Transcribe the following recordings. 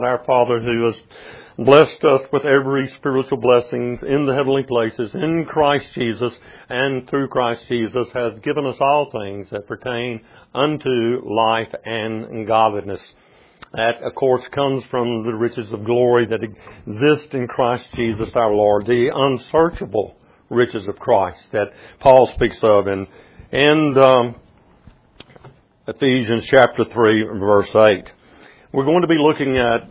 Our Father who has blessed us with every spiritual blessings in the heavenly places in Christ Jesus, and through Christ Jesus has given us all things that pertain unto life and godliness. That, of course, comes from the riches of glory that exist in Christ Jesus our Lord, the unsearchable riches of Christ that Paul speaks of in Ephesians chapter 3, verse 8. We're going to be looking at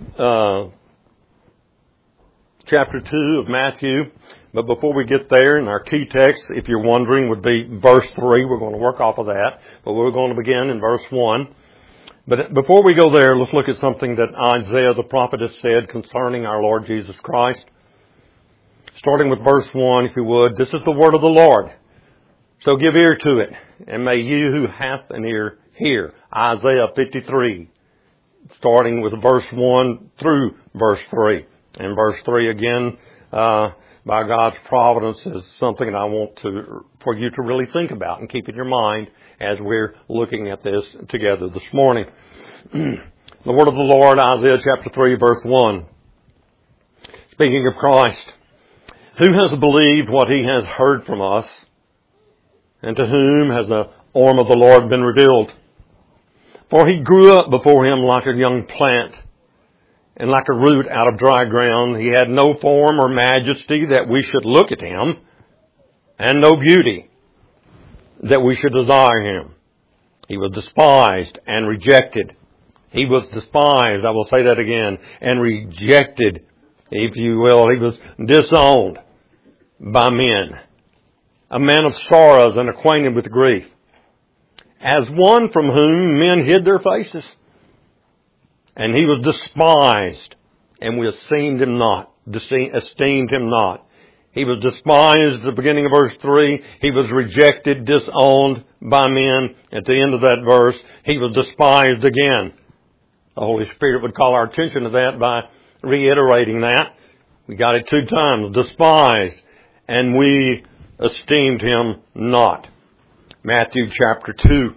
chapter 2 of Matthew. But before we get there, in our key text, if you're wondering, would be verse 3. We're going to work off of that. But we're going to begin in verse 1. But before we go there, let's look at something that Isaiah the prophet has said concerning our Lord Jesus Christ. Starting with verse 1, if you would. This is the word of the Lord. So give ear to it, and may you who hath an ear hear. Isaiah 53. Starting with verse 1 through verse 3. And verse 3 again, by God's providence, is something that I want for you to really think about and keep in your mind as we're looking at this together this morning. The word of the Lord, Isaiah chapter 3, verse 1. Speaking of Christ. Who has believed what he has heard from us? And to whom has the arm of the Lord been revealed? For he grew up before him like a young plant, and like a root out of dry ground. He had no form or majesty that we should look at him, and no beauty that we should desire him. He was despised and rejected. He was despised, I will say that again, and rejected, if you will. He was disowned by men. A man of sorrows and acquainted with grief. As one from whom men hid their faces. And he was despised, and we esteemed him not. He was despised at the beginning of verse 3. He was rejected, disowned by men. At the end of that verse, he was despised again. The Holy Spirit would call our attention to that by reiterating that. We got it 2 times. Despised, and we esteemed him not. Matthew chapter 2.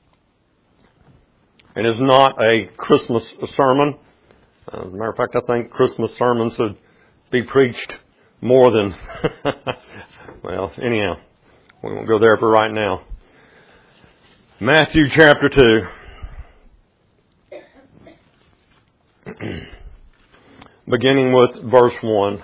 It is not a Christmas sermon. As a matter of fact, I think Christmas sermons should be preached more than... Well, anyhow, we won't go there for right now. Matthew chapter 2. Beginning with verse 1.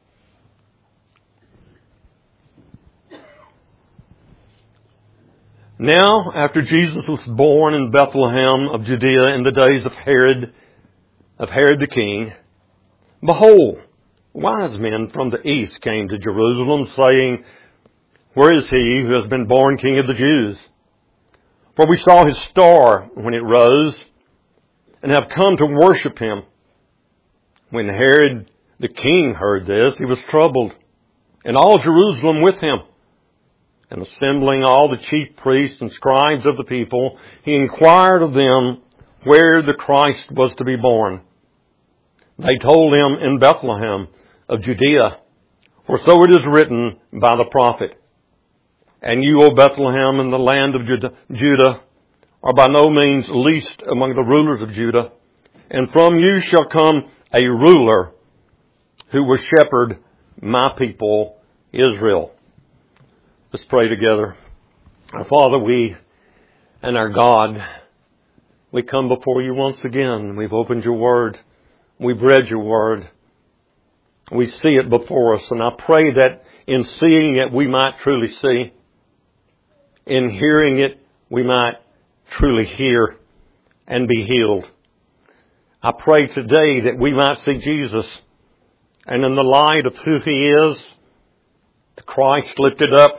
Now, after Jesus was born in Bethlehem of Judea in the days of Herod the king, behold, wise men from the east came to Jerusalem, saying, Where is he who has been born King of the Jews? For we saw his star when it rose, and have come to worship him. When Herod the king heard this, he was troubled, and all Jerusalem with him. And assembling all the chief priests and scribes of the people, he inquired of them where the Christ was to be born. They told him, In Bethlehem of Judea, for so it is written by the prophet. And you, O Bethlehem, in the land of Judah, are by no means least among the rulers of Judah. And from you shall come a ruler who will shepherd my people Israel. Let's pray together. Our Father, we and our God, we come before you once again. We've opened your word. We've read your word. We see it before us. And I pray that in seeing it, we might truly see. In hearing it, we might truly hear and be healed. I pray today that we might see Jesus. And in the light of who he is, the Christ lifted up,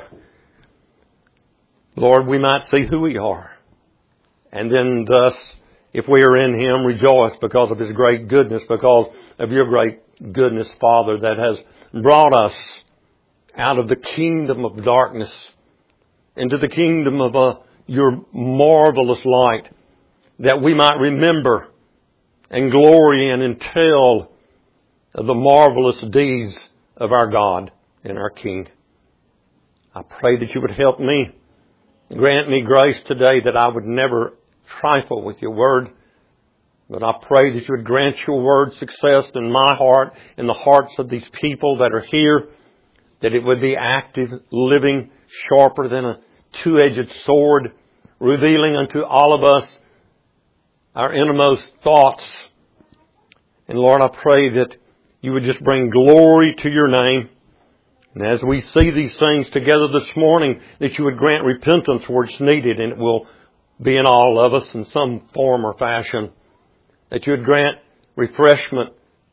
Lord, we might see who we are. And then thus, if we are in him, rejoice because of his great goodness, because of your great goodness, Father, that has brought us out of the kingdom of darkness into the kingdom of your marvelous light, that we might remember and glory and tell of the marvelous deeds of our God and our King. I pray that you would help me. Grant me grace today that I would never trifle with your word, But I pray that you would grant your word success in my heart, in the hearts of these people that are here, that it would be active, living, sharper than a two-edged sword, revealing unto all of us our innermost thoughts. And Lord, I pray that you would just bring glory to your name. And as we see these things together this morning, that you would grant repentance where it's needed, and it will be in all of us in some form or fashion. That you would grant refreshment,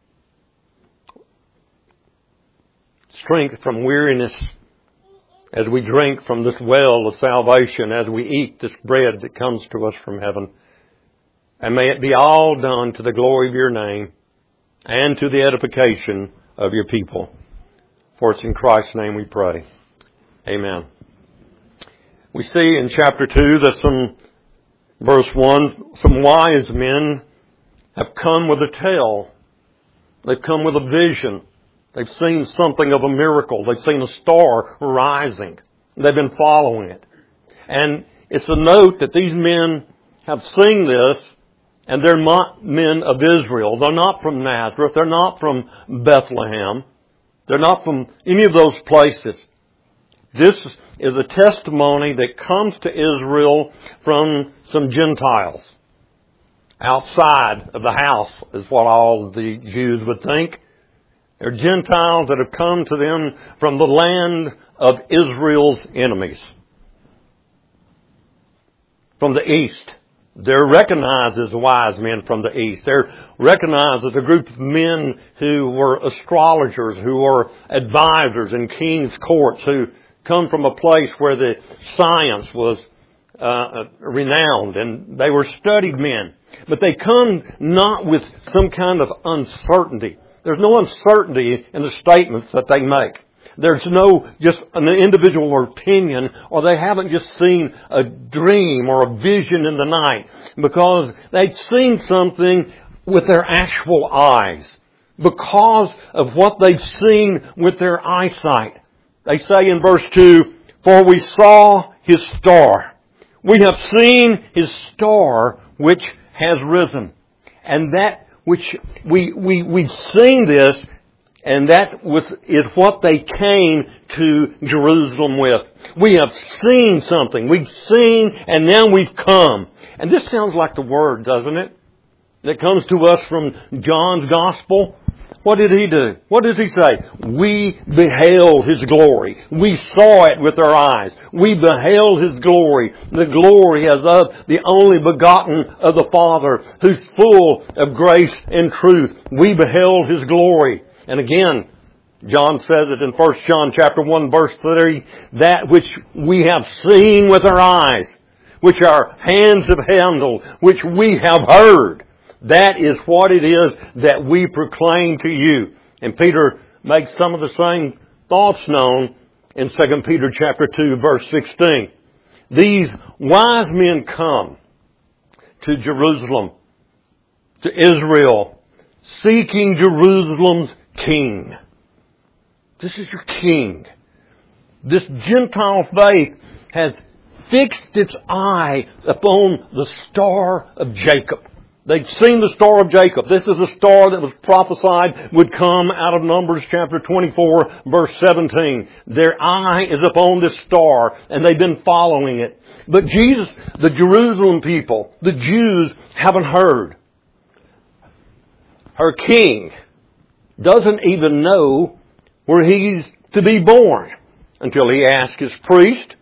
strength from weariness, as we drink from this well of salvation, as we eat this bread that comes to us from heaven. And may it be all done to the glory of your name and to the edification of your people. For it's in Christ's name we pray. Amen. We see in chapter 2 that verse 1, some wise men have come with a tale. They've come with a vision. They've seen something of a miracle. They've seen a star rising. They've been following it. And it's a note that these men have seen this, and they're not men of Israel. They're not from Nazareth. They're not from Bethlehem. They're not from any of those places. This is a testimony that comes to Israel from some Gentiles. Outside of the house is what all the Jews would think. They're Gentiles that have come to them from the land of Israel's enemies. From the east. They're recognized as wise men from the east. They're recognized as a group of men who were astrologers, who were advisors in king's courts, who come from a place where the science was renowned, and they were studied men. But they come not with some kind of uncertainty. There's no uncertainty in the statements that they make. There's no just an individual opinion, or they haven't just seen a dream or a vision in the night, because they've seen something with their actual eyes, because of what they've seen with their eyesight. They say in verse 2, "For we saw His star." We have seen His star which has risen. And that which we've seen this, and that is what they came to Jerusalem with. We have seen something. We've seen, and now we've come. And this sounds like the Word, doesn't it? That comes to us from John's Gospel. What did he do? What does he say? We beheld His glory. We saw it with our eyes. We beheld His glory. The glory as of the only begotten of the Father, who's full of grace and truth. We beheld His glory. And again, John says it in 1 John chapter 1 verse 3, that which we have seen with our eyes, which our hands have handled, which we have heard. That is what it is that we proclaim to you. And Peter makes some of the same thoughts known in 2 Peter chapter 2 verse 16. These wise men come to Jerusalem, to Israel, seeking Jerusalem's king. This is your king. This Gentile faith has fixed its eye upon the Star of Jacob. They'd seen the Star of Jacob. This is the star that was prophesied would come out of Numbers chapter 24 verse 17. Their eye is upon this star, and they've been following it. But Jesus, the Jerusalem people, the Jews, haven't heard. Her king doesn't even know where He's to be born until He asks His priest.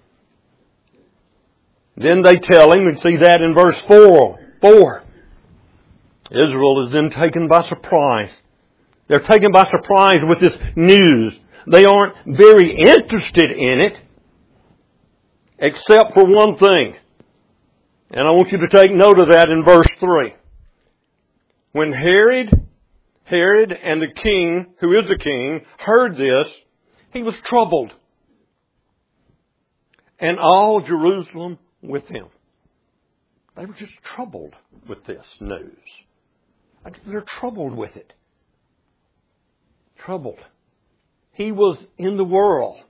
Then they tell Him, we see that in verse 4. Israel is then taken by surprise. They're taken by surprise with this news. They aren't very interested in it, except for one thing. And I want you to take note of that in verse 3. When Herod and the king, who is the king, heard this, he was troubled. And all Jerusalem with him. They were just troubled with this news. They're troubled with it. Troubled. He was in the world.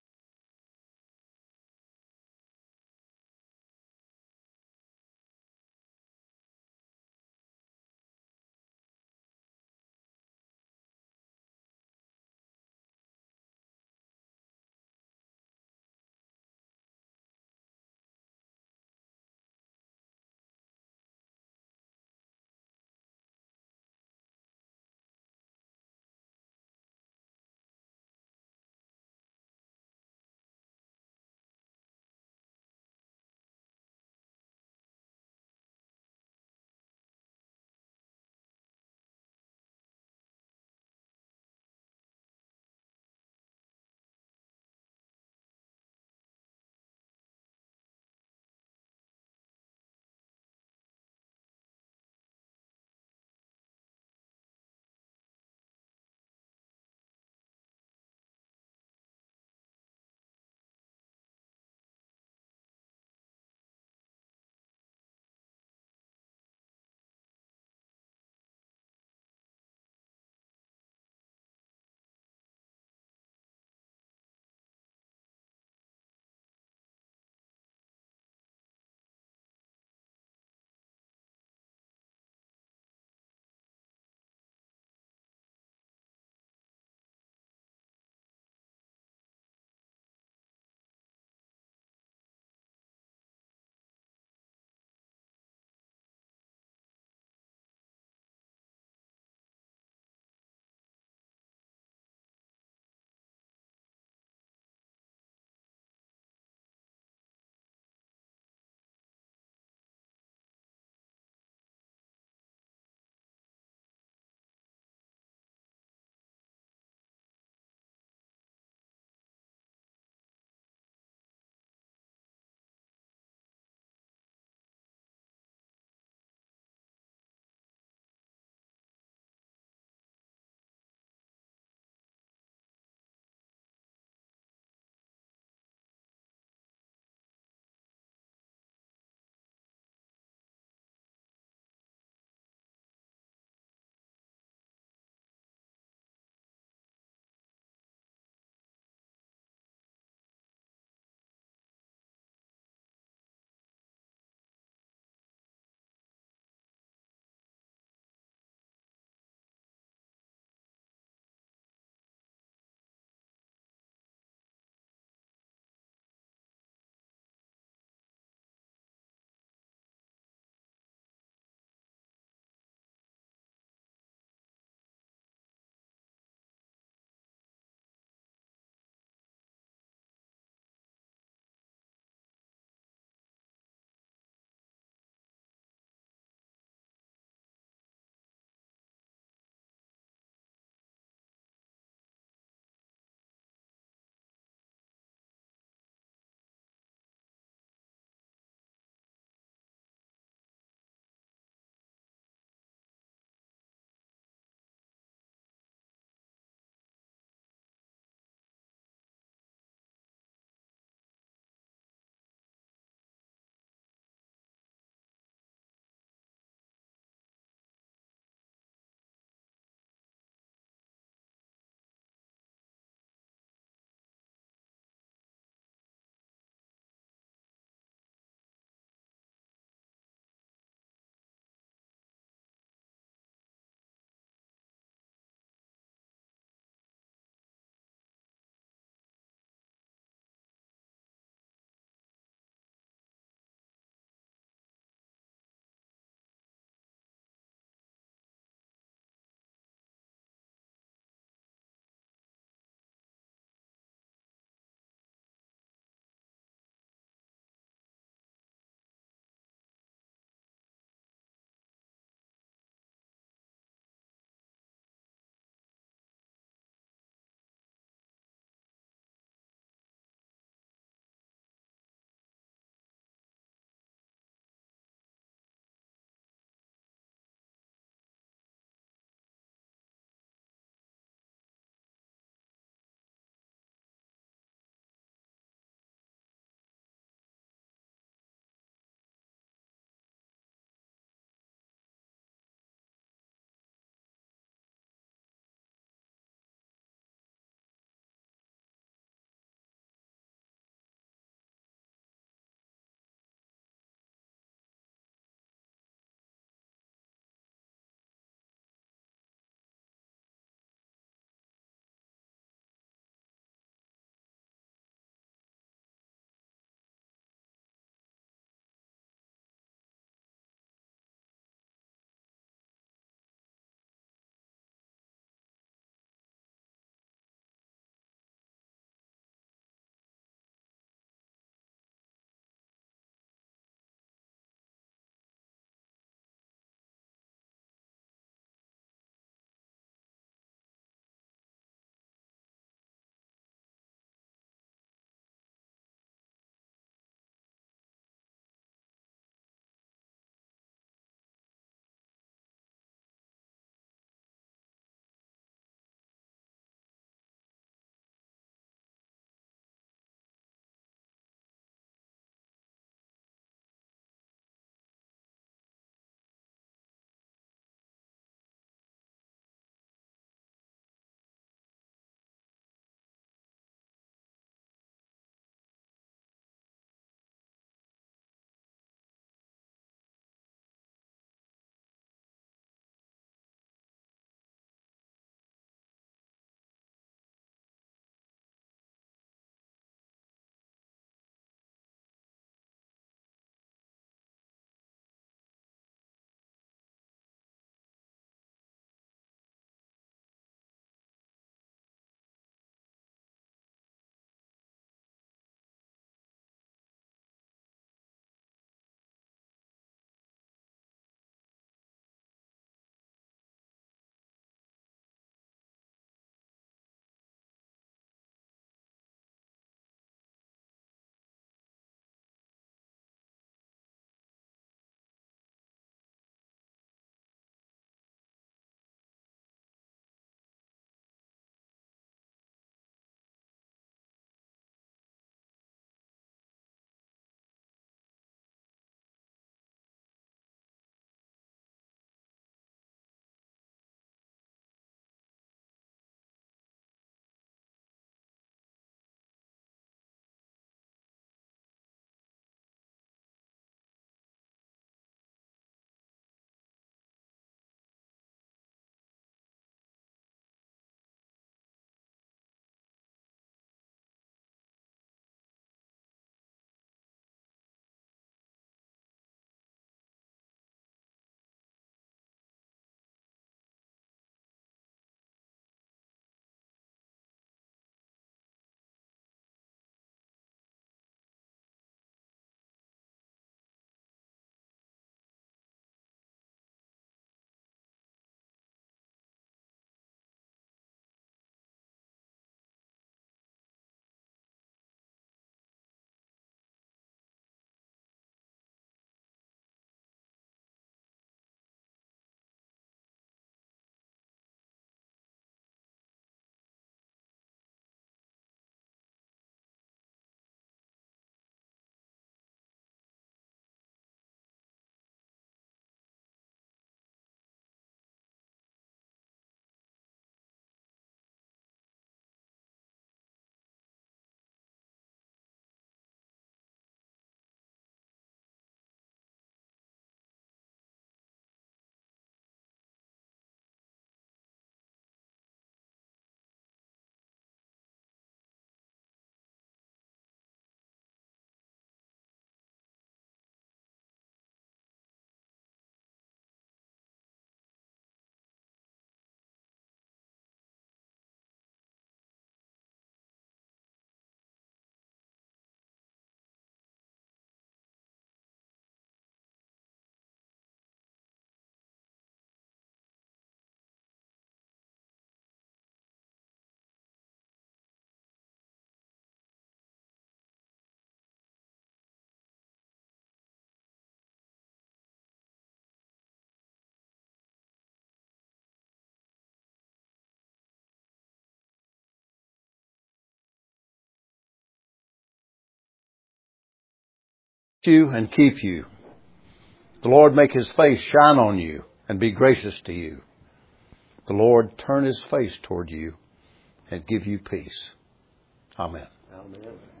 you and keep you. The Lord make His face shine on you and be gracious to you. The Lord turn His face toward you and give you peace. Amen. Amen.